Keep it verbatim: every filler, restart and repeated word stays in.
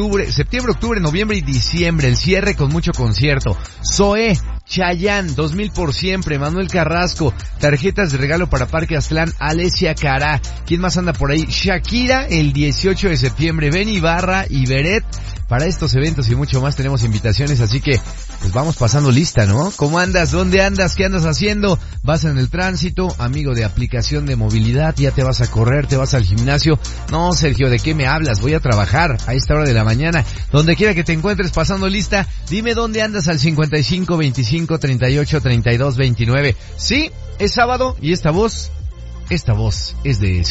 octubre, septiembre, octubre, noviembre y diciembre. El cierre con mucho concierto. Zoé, Chayanne, dos mil por siempre, Manuel Carrasco, tarjetas de regalo para Parque Aztlán, Alessia Cara. ¿Quién más anda por ahí? Shakira, el dieciocho de septiembre, Benny Ibarra y Beret. Para estos eventos y mucho más tenemos invitaciones, así que pues vamos pasando lista, ¿no? ¿Cómo andas? ¿Dónde andas? ¿Qué andas haciendo? ¿Vas en el tránsito? Amigo de aplicación de movilidad, ¿ya te vas a correr? ¿Te vas al gimnasio? No, Sergio, ¿de qué me hablas? Voy a trabajar a esta hora de la mañana. Donde quiera que te encuentres pasando lista, dime dónde andas al cincuenta y cinco, veinticinco, treinta y ocho, treinta y dos, veintinueve. Sí, es sábado y esta voz, esta voz es de